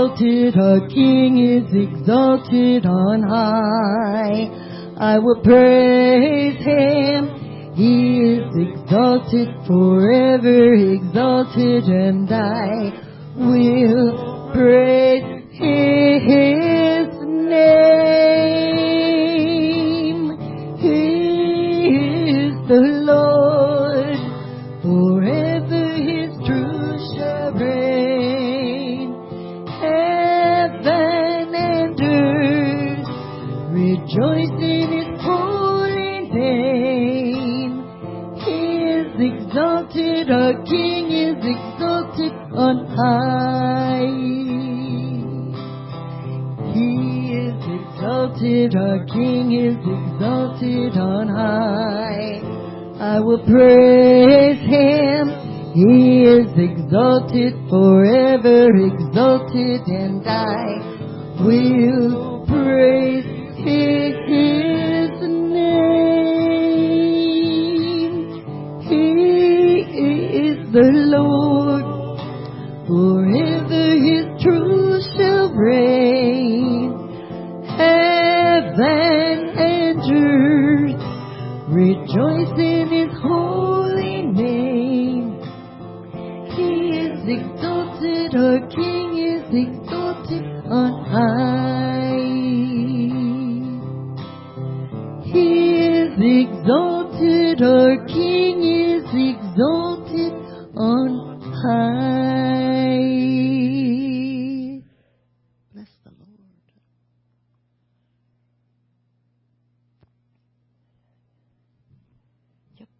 exalted, our King is exalted on high. I will praise Him. He is exalted, forever exalted, and I will praise His name. He is the Lord, forever His truth shall reign. Heaven and earth rejoice in His holy name. He is exalted, our King is exalted on high. He is exalted, our King is exalted on high. I will praise Him. He is exalted, forever exalted, and I will praise His name. He is the Lord, forever His truth shall reign. Heaven and earth rejoice in His holy name. He is exalted, our King is exalted on high. He is exalted, our King is exalted on high. Bless the Lord. Yep.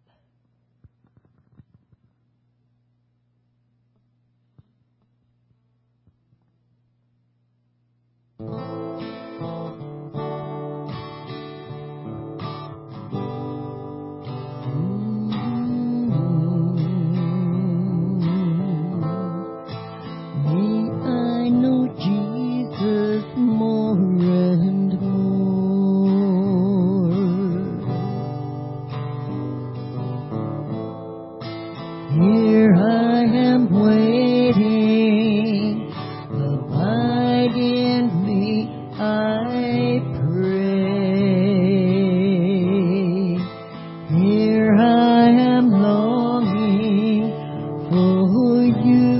May I know Jesus more and more. Here I am waiting. Abide in me, I pray. Here I am longing for you.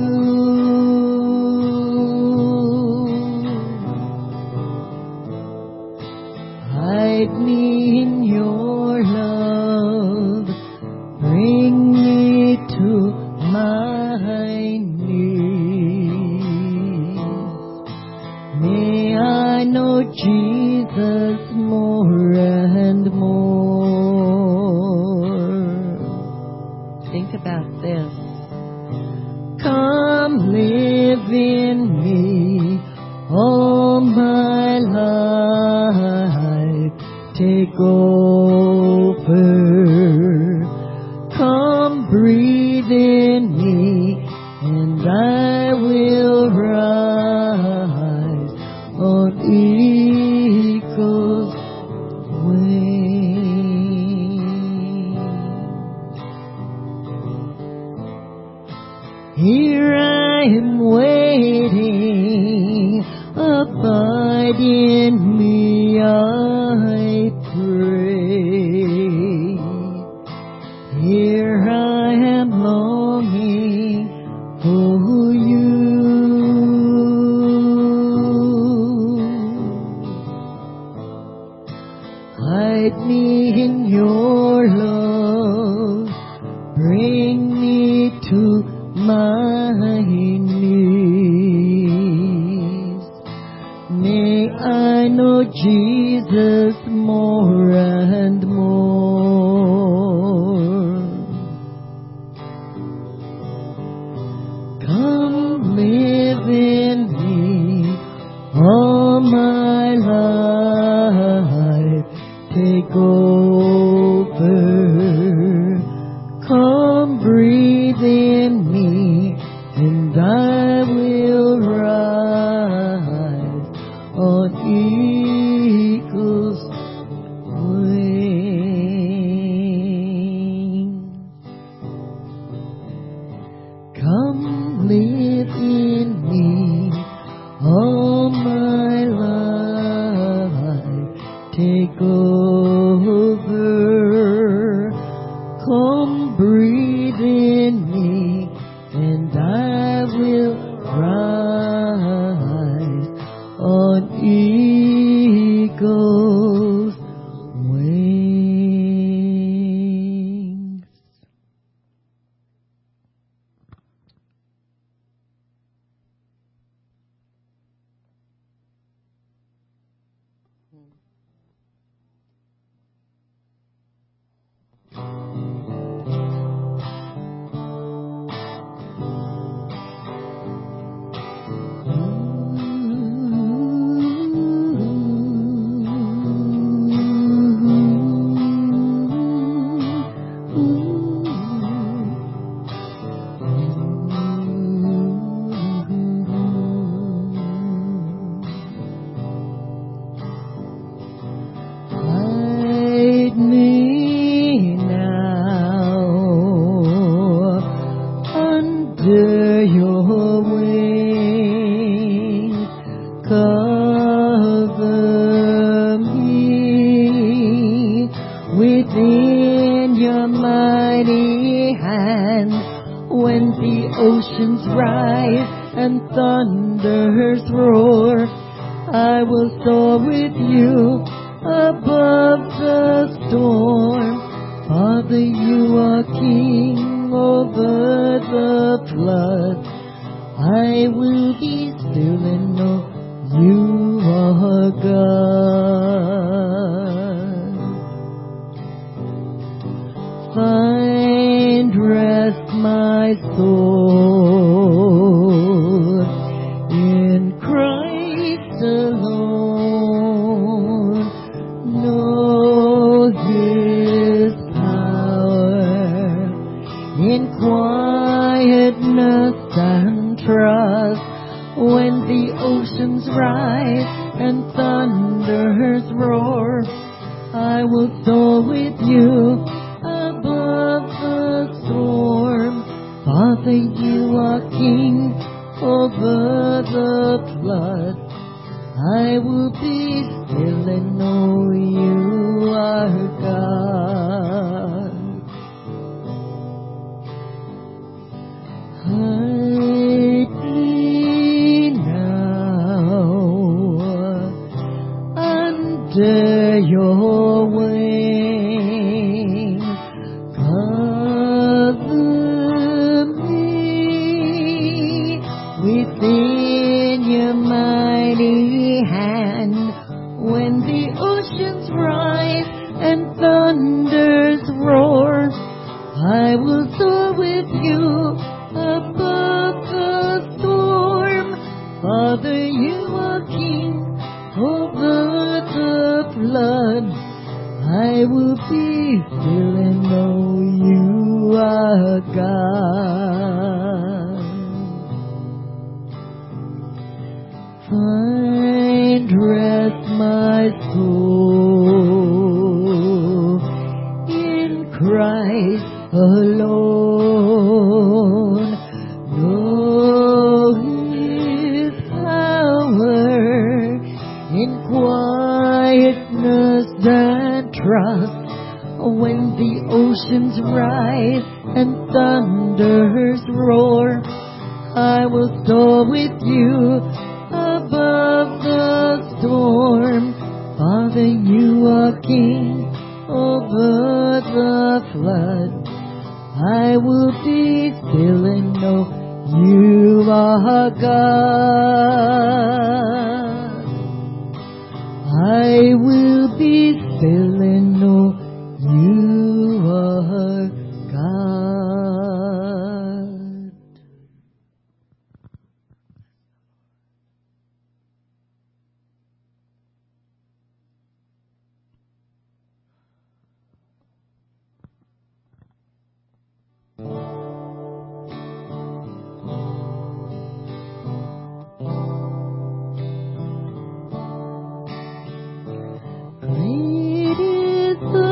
Hide me in your love. Bring me to my knees. May I know Jesus more and more. Think about this. Come live in me all my life. Take over. Come breathe in me, and I will rise on eagle's wings. Here I am waiting. Abide in me, I pray. Here I am longing for you. Hide me in your love. Bring me to my knees. May I know Jesus more and more. Come live in me all my life. Take over. Come breathe in me, and I will rise on eagle's wings. Come live in me all over. Come breathe in me, and I will rise on eagle's wings. Hide me now under your wings. Cover me within your mighty hand. When the oceans rise and thunders roar, I will soar with you above the storm. Father, you are king over the flood. I will be still and know you are God. Find rest, my soul, in Christ alone. Know His power in quietness and trust. When the oceans rise and thunders roar, I will soar with you above the storm. Father, you are king over the flood. I will be still and know you are God. Hide me now under your wings. Cover me within your mighty hand. When the oceans rise and thunders roar, I will soar with you above the storm. Father, you are king over the flood. I will be still and know you are God. Find rest, my soul, in Christ alone. Know His power in quietness and trust. When the oceans rise and thunders roar, I will soar with you above the storm. Father, you are king over the flood. I will be still and know you are God. I will be still and know you are God. Great is the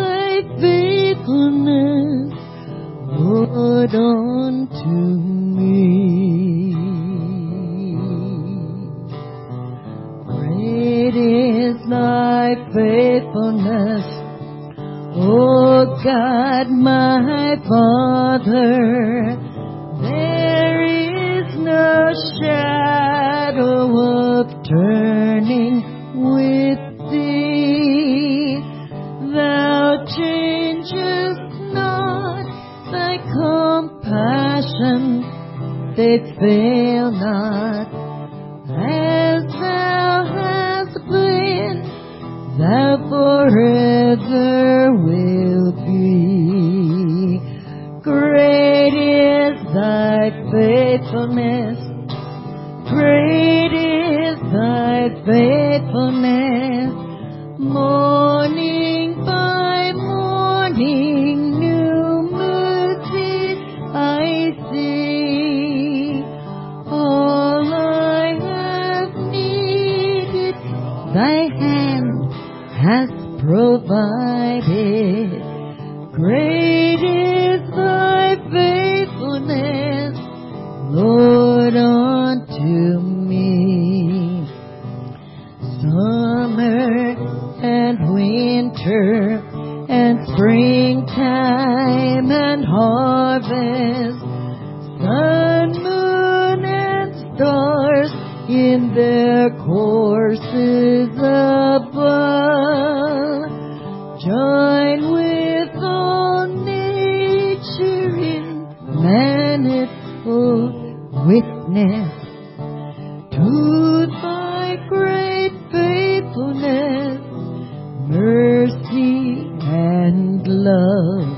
God, my Father, there is no shadow of turning with Thee. Thou changest not, Thy compassion, they fail not. As Thou hast been, Thou forever will be. Great is Thy faithfulness, great is Thy faithfulness. Morning by morning, new mercies I see. All I have needed, Thy hand has provided. Great is Thy faithfulness, Lord, unto me. Summer and winter and springtime and harvest, sun, moon, and stars in their courses above, join with all nature in manifold witness to Thy great faithfulness, mercy and love.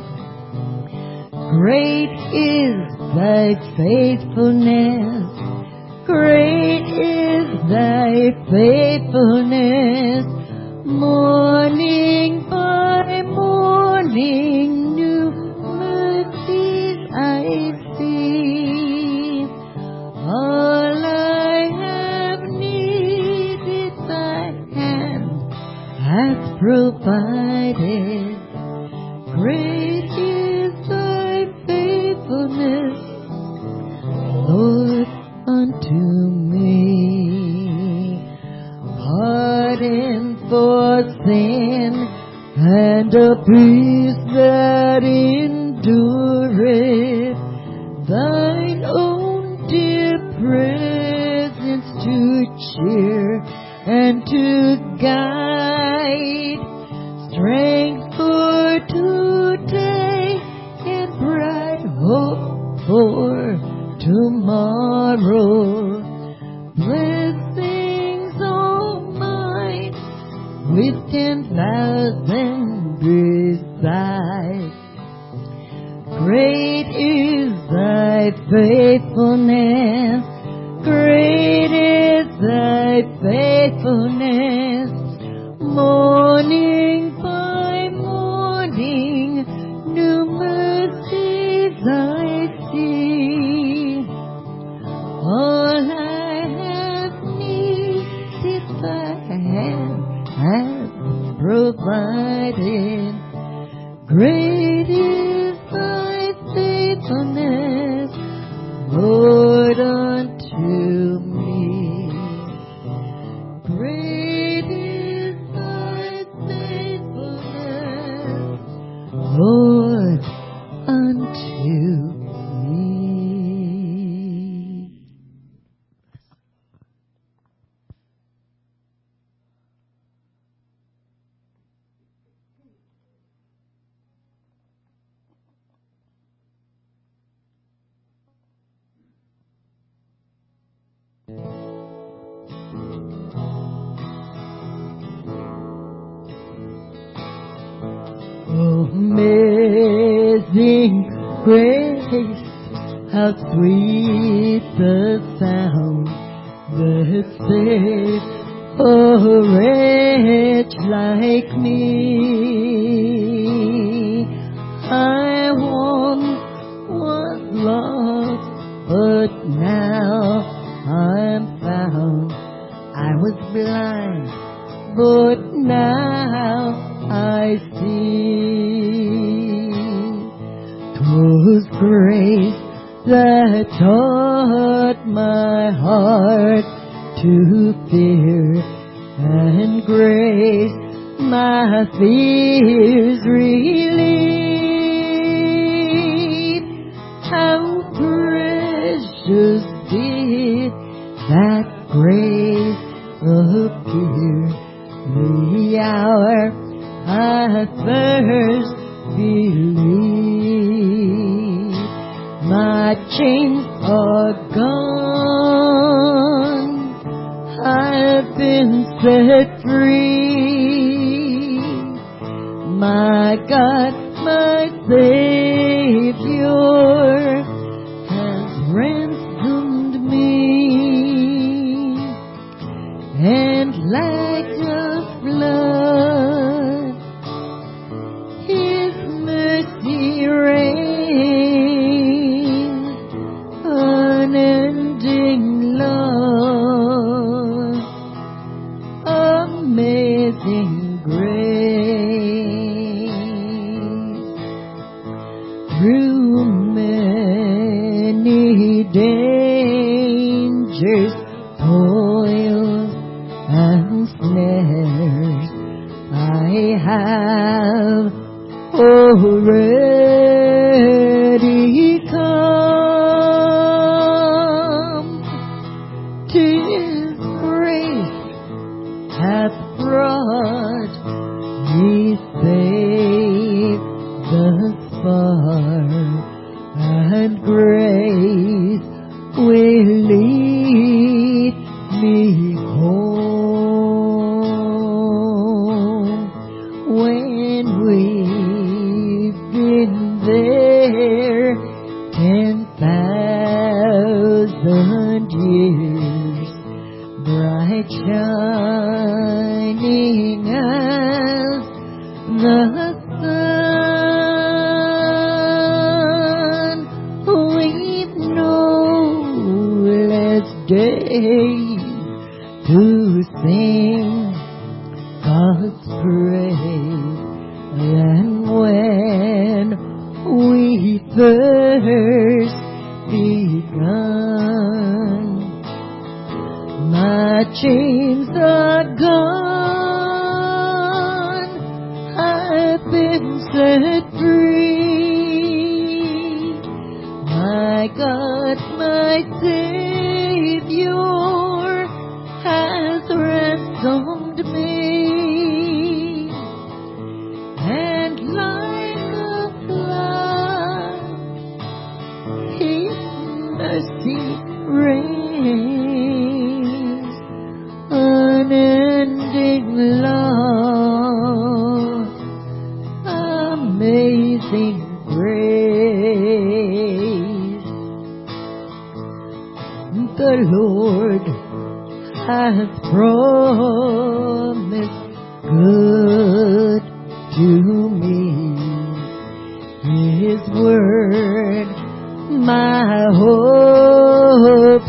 Great is Thy faithfulness, great is Thy faithfulness. Morning by morning, new mercies I see. All I have needed, Thy hand hath provided. Great is Thy faithfulness, Lord, unto me. Pardon for sin and a peace that endureth, Thine own dear presence to cheer and to guide, strength for today and bright hope for tomorrow. Blessings all mine with 10,000 besides. Great is Thy faithfulness, great is Thy faithfulness. Morning by morning, new mercies I see. All I have needed, Thy hand has provided. Great is Thy faithfulness, Lord, unto me. Great is Thy faithfulness, Lord, unto me. Amazing grace, how sweet the sound that saved a wretch like me. I once was lost, but now I'm found. I was blind, but now I see. 'Twas grace that taught my heart to fear, and grace my fears relieved. first believed. My chains are gone, I've been set free. My God, my Savior has ransomed me, and like a flood His mercy reigns, unending love, amazing grace. Through many dangers, toils, and snares, I have already come. 'Tis grace hath brought me safe thus far, and grace will lead me home. When we've been there 10,000 years, bright shining as the sun, we've no less days to sing God's praise than when we first begun. My chains are gone, I've been set free. My God, my Savior has ransomed me, and like a flood His mercy reigns, unending love, amazing grace. The Lord hath promised good to me. His word my hope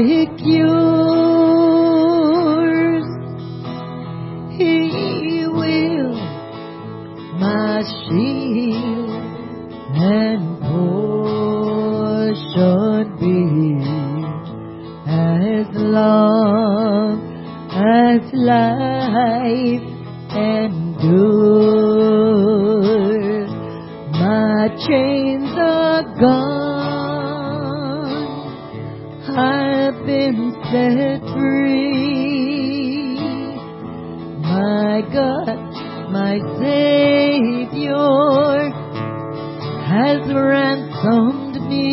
secures. He will my shield and portion be, as long as life endures. My chains are gone, I've been set free. My God, my Savior has ransomed me,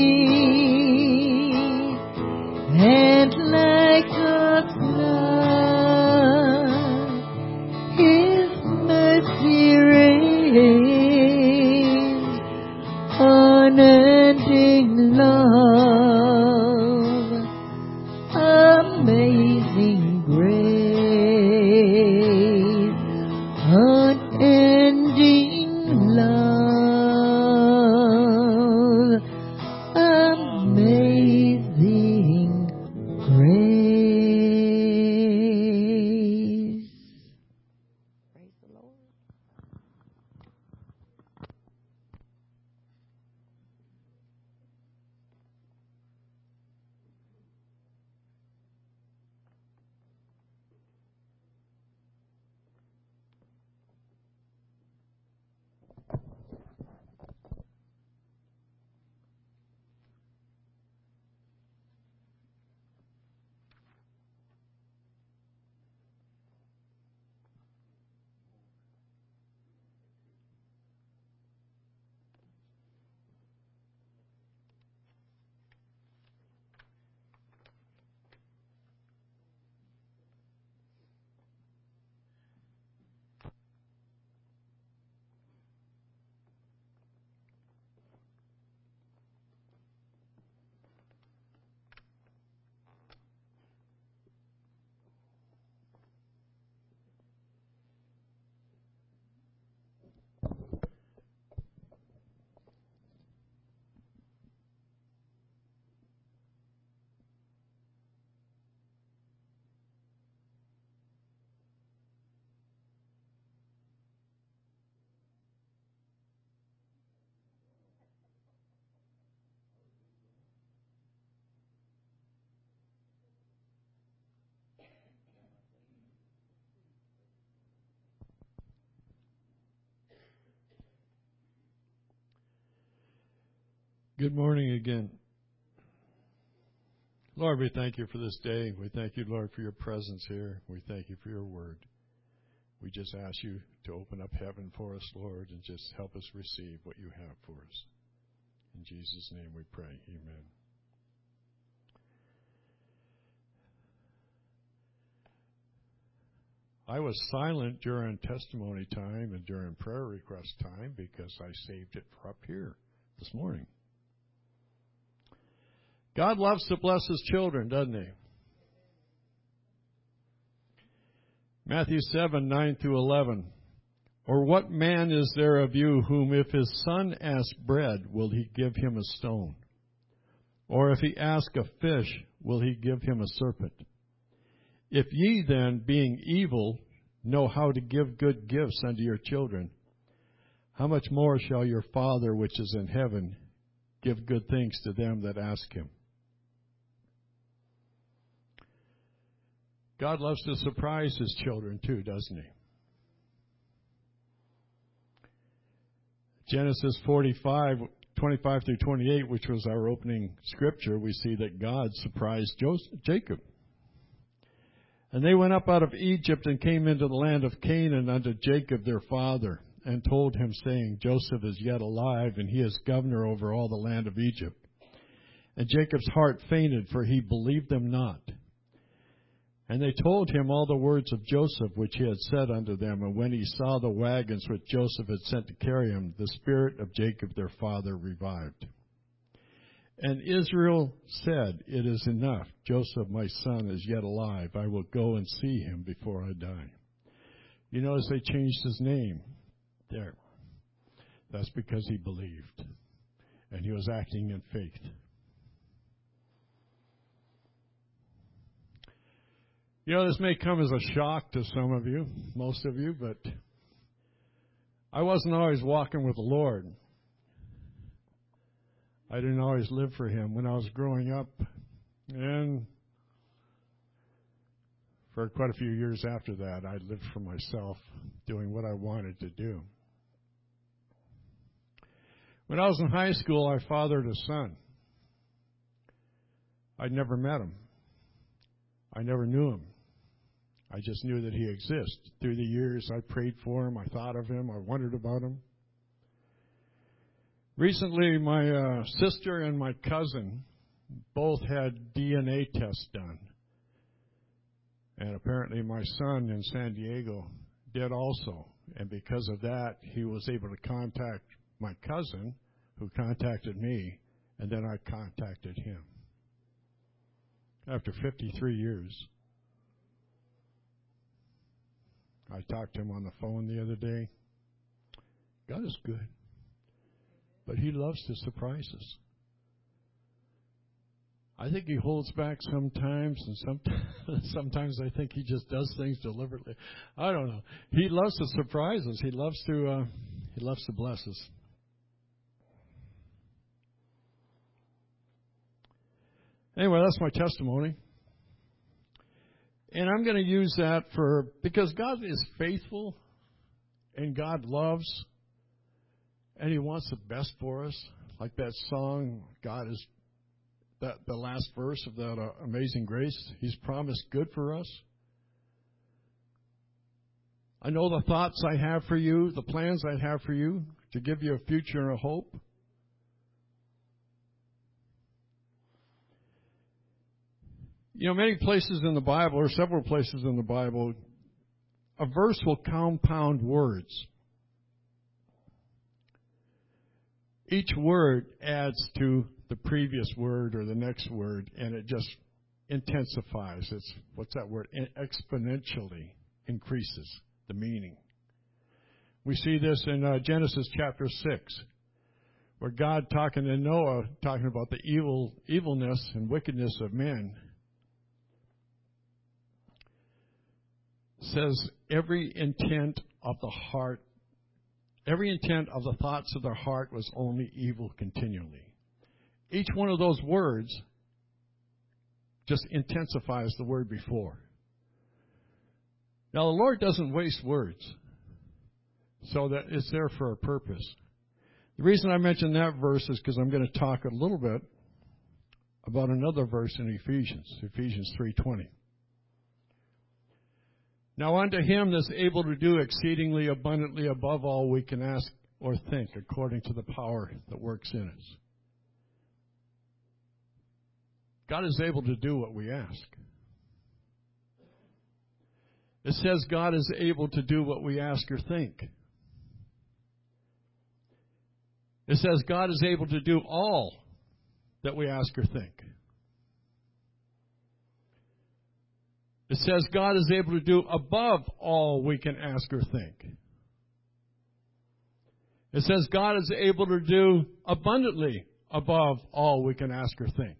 and like a flood His mercy reigns, unending love, amazing grace, unending Good morning again. Lord, we thank you for this day. We thank you, Lord, for your presence here. We thank you for your word. We just ask you to open up heaven for us, Lord, and just help us receive what you have for us. In Jesus' name we pray. Amen. I was silent during testimony time and during prayer request time because I saved it for up here this morning. God loves to bless his children, doesn't he? Matthew 7:9-11. Or what man is there of you whom if his son asks bread, will he give him a stone? Or if he ask a fish, will he give him a serpent? If ye then, being evil, know how to give good gifts unto your children, how much more shall your Father which is in heaven give good things to them that ask him? God loves to surprise his children too, doesn't he? Genesis 45:25-28, which was our opening scripture, we see that God surprised Jacob. And they went up out of Egypt and came into the land of Canaan unto Jacob their father, and told him, saying, Joseph is yet alive, and he is governor over all the land of Egypt. And Jacob's heart fainted, for he believed them not. And they told him all the words of Joseph which he had said unto them. And when he saw the wagons which Joseph had sent to carry him, the spirit of Jacob their father revived. And Israel said, It is enough. Joseph, my son, is yet alive. I will go and see him before I die. You notice they changed his name there. That's because he believed. And he was acting in faith. You know, this may come as a shock to some of you, most of you, but I wasn't always walking with the Lord. I didn't always live for him when I was growing up, and for quite a few years after that, I lived for myself, doing what I wanted to do. When I was in high school, I fathered a son. I'd never met him. I never knew him. I just knew that he existed. Through the years, I prayed for him. I thought of him. I wondered about him. Recently, my sister and my cousin both had DNA tests done. And apparently my son in San Diego did also. And because of that, he was able to contact my cousin, who contacted me, and then I contacted him. After 53 years. I talked to him on the phone the other day. God is good. But he loves to surprise us. I think he holds back sometimes, and sometimes I think he just does things deliberately. I don't know. He loves to surprise us. He loves to bless us. Anyway, that's my testimony. And I'm going to use that because God is faithful and God loves and he wants the best for us. Like that song, God is, the last verse of that Amazing Grace, he's promised good for us. I know the thoughts I have for you, the plans I have for you, to give you a future and a hope. You know, many places in the Bible, or several places in the Bible, a verse will compound words. Each word adds to the previous word or the next word, and it just intensifies. What's that word? Exponentially increases the meaning. We see this in Genesis chapter 6, where God talking to Noah, talking about the evilness and wickedness of men, says every intent of the thoughts of their heart was only evil continually. Each one of those words just intensifies the word before. Now, the Lord doesn't waste words, so that it's there for a purpose. The reason I mention that verse is because I'm going to talk a little bit about another verse in Ephesians 3:20. Now unto him that's able to do exceedingly abundantly above all we can ask or think, according to the power that works in us. God is able to do what we ask. It says God is able to do what we ask or think. It says God is able to do all that we ask or think. It says God is able to do above all we can ask or think. It says God is able to do abundantly above all we can ask or think.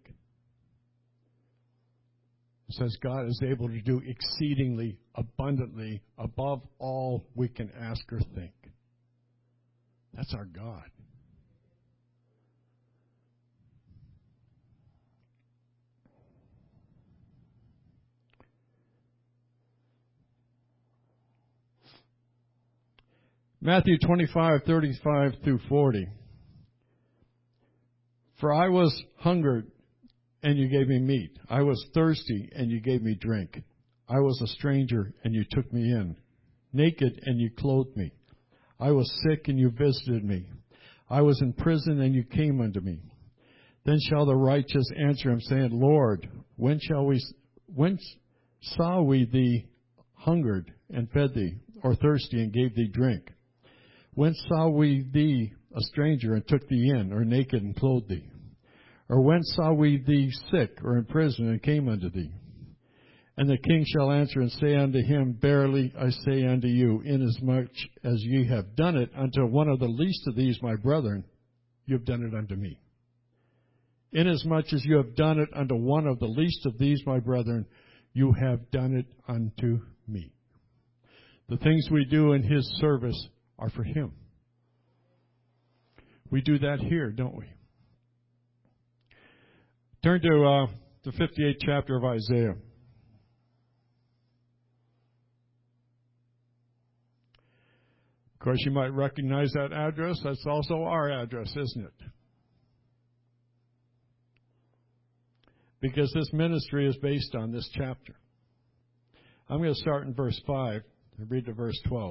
It says God is able to do exceedingly abundantly above all we can ask or think. That's our God. Matthew 25:35 through 40. For I was hungered, and you gave me meat. I was thirsty, and you gave me drink. I was a stranger, and you took me in. Naked, and you clothed me. I was sick, and you visited me. I was in prison, and you came unto me. Then shall the righteous answer him, saying, Lord, when saw we thee hungered, and fed thee, or thirsty, and gave thee drink? When saw we thee a stranger, and took thee in, or naked, and clothed thee? Or when saw we thee sick, or in prison, and came unto thee? And the king shall answer and say unto him, Verily I say unto you, inasmuch as ye have done it unto one of the least of these my brethren, you have done it unto me. Inasmuch as you have done it unto one of the least of these my brethren, you have done it unto me. The things we do in his service are for him. We do that here, don't we? Turn to the 58th chapter of Isaiah. Of course, you might recognize that address. That's also our address, isn't it? Because this ministry is based on this chapter. I'm going to start in verse 5 and read to verse 12.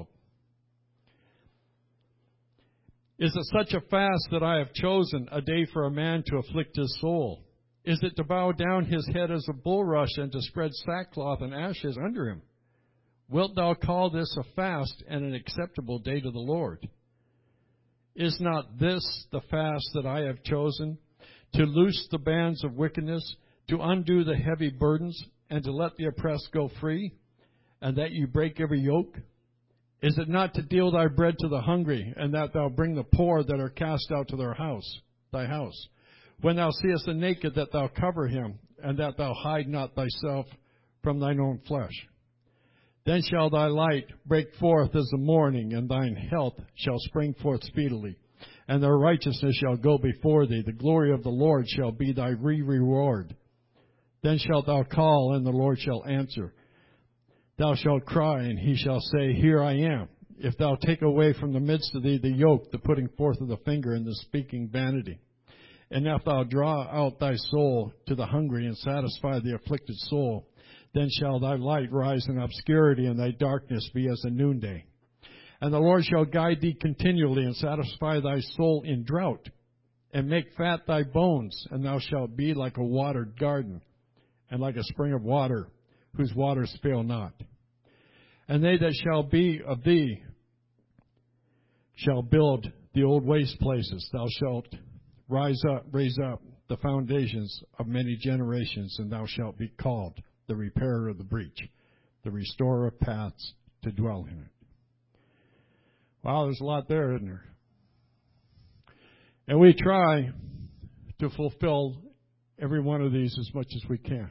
Is it such a fast that I have chosen, a day for a man to afflict his soul? Is it to bow down his head as a bulrush and to spread sackcloth and ashes under him? Wilt thou call this a fast and an acceptable day to the Lord? Is not this the fast that I have chosen, to loose the bands of wickedness, to undo the heavy burdens, and to let the oppressed go free, and that you break every yoke? Is it not to deal thy bread to the hungry, and that thou bring the poor that are cast out to thy house? When thou seest the naked, that thou cover him, and that thou hide not thyself from thine own flesh. Then shall thy light break forth as the morning, and thine health shall spring forth speedily. And thy righteousness shall go before thee. The glory of the Lord shall be thy reward. Then shalt thou call, and the Lord shall answer. Thou shalt cry, and he shall say, Here I am. If thou take away from the midst of thee the yoke, the putting forth of the finger, and the speaking vanity. And if thou draw out thy soul to the hungry, and satisfy the afflicted soul, then shall thy light rise in obscurity, and thy darkness be as the noonday. And the Lord shall guide thee continually, and satisfy thy soul in drought, and make fat thy bones, and thou shalt be like a watered garden, and like a spring of water, whose waters fail not. And they that shall be of thee shall build the old waste places. Thou shalt raise up the foundations of many generations, and thou shalt be called the repairer of the breach, the restorer of paths to dwell in it. Wow, there's a lot there, isn't there? And we try to fulfill every one of these as much as we can.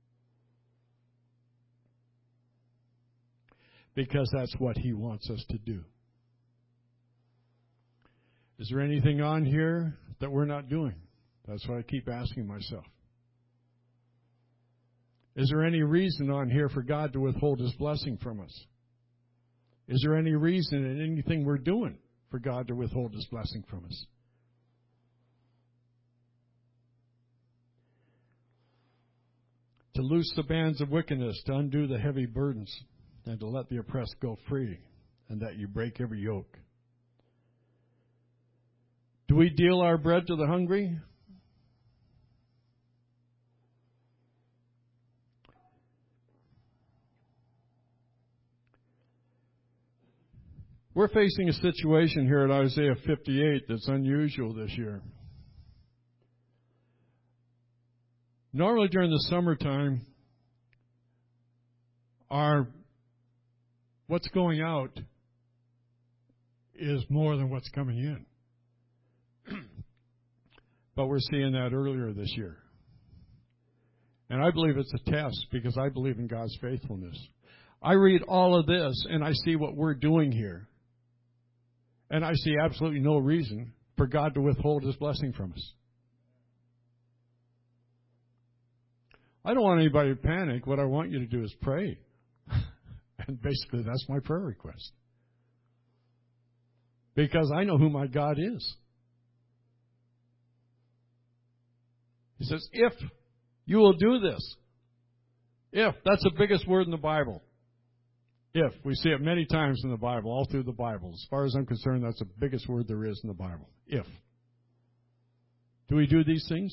Because that's what he wants us to do. Is there anything on here that we're not doing? That's what I keep asking myself. Is there any reason on here for God to withhold his blessing from us? Is there any reason in anything we're doing for God to withhold his blessing from us? to loose the bands of wickedness, to undo the heavy burdens, and to let the oppressed go free, and that you break every yoke. Do we deal our bread to the hungry? We're facing a situation here at Isaiah 58 that's unusual this year. Normally during the summertime, what's going out is more than what's coming in. But we're seeing that earlier this year. And I believe it's a test because I believe in God's faithfulness. I read all of this and I see what we're doing here. And I see absolutely no reason for God to withhold His blessing from us. I don't want anybody to panic. What I want you to do is pray. And basically that's my prayer request. Because I know who my God is. He says, if you will do this. If. That's the biggest word in the Bible. If. We see it many times in the Bible, all through the Bible. As far as I'm concerned, that's the biggest word there is in the Bible. If. Do we do these things?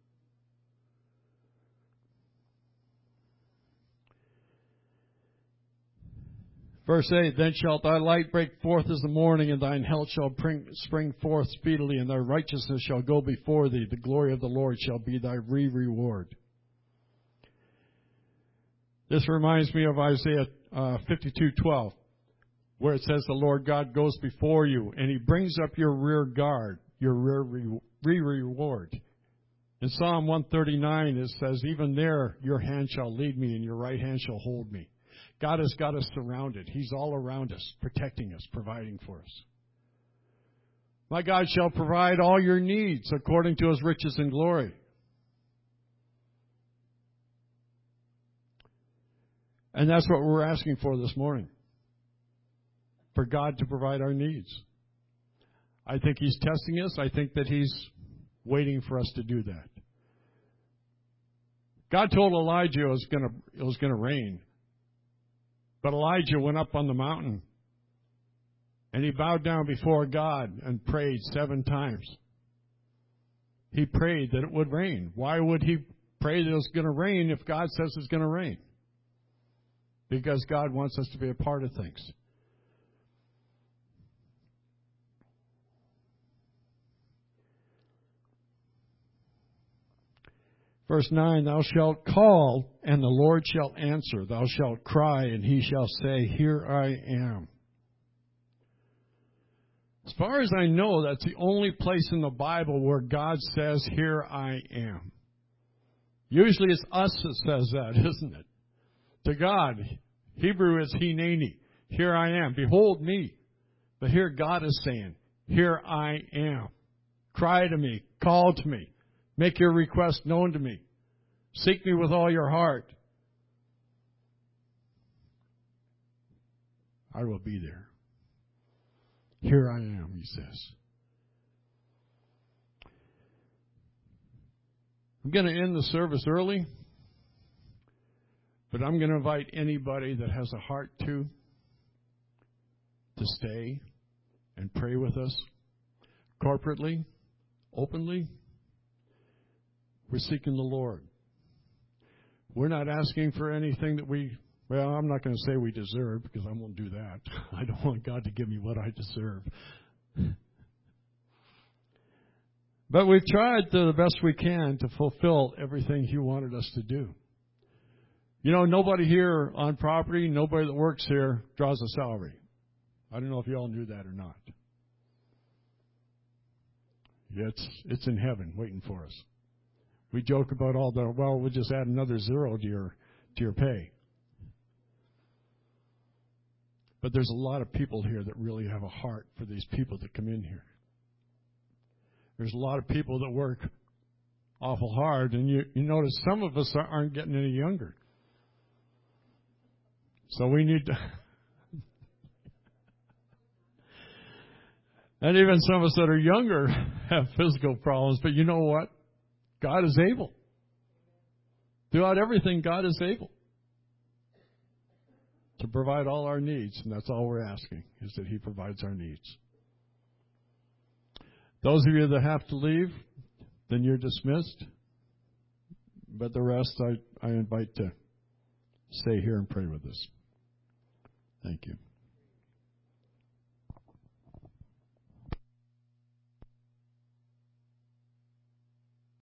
Verse 8, then shalt thy light break forth as the morning, and thine health shall spring forth speedily, and thy righteousness shall go before thee. The glory of the Lord shall be thy reward. This reminds me of Isaiah 52:12, where it says the Lord God goes before you, and He brings up your rear guard, your rear reward. In Psalm 139, it says, even there your hand shall lead me, and your right hand shall hold me. God has got us surrounded. He's all around us, protecting us, providing for us. My God shall provide all your needs according to His riches and glory. And that's what we're asking for this morning. For God to provide our needs. I think He's testing us. I think that He's waiting for us to do that. God told Elijah it was going to rain. But Elijah went up on the mountain, and he bowed down before God and prayed 7 times. He prayed that it would rain. Why would he pray that it was going to rain if God says it's going to rain? Because God wants us to be a part of things. Verse 9, thou shalt call, and the Lord shall answer. Thou shalt cry, and He shall say, here I am. As far as I know, that's the only place in the Bible where God says, here I am. Usually it's us that says that, isn't it? To God, Hebrew is Hineni. Here I am. Behold me. But here God is saying, here I am. Cry to me. Call to me. Make your request known to me. Seek me with all your heart. I will be there. Here I am, He says. I'm going to end the service early, but I'm going to invite anybody that has a heart to stay and pray with us corporately, openly. We're seeking the Lord. We're not asking for anything that I'm not going to say we deserve, because I won't do that. I don't want God to give me what I deserve. But we've tried the best we can to fulfill everything He wanted us to do. You know, nobody here on property, nobody that works here draws a salary. I don't know if you all knew that or not. It's in heaven waiting for us. We joke about we'll just add another 0 to your pay. But there's a lot of people here that really have a heart for these people that come in here. There's a lot of people that work awful hard, and you notice some of us aren't getting any younger. So we need to... And even some of us that are younger have physical problems, but you know what? God is able. Throughout everything, God is able to provide all our needs, and that's all we're asking, is that He provides our needs. Those of you that have to leave, then you're dismissed. But the rest, I invite to stay here and pray with us. Thank you.